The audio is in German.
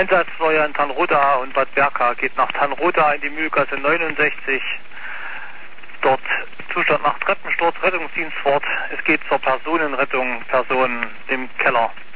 Einsatzfeuer in Tanroda und Bad Berka geht nach Tanroda in die Mühlgasse 69. Dort Zustand nach Treppensturz, Rettungsdienst fort. Es geht zur Personenrettung, Personen im Keller.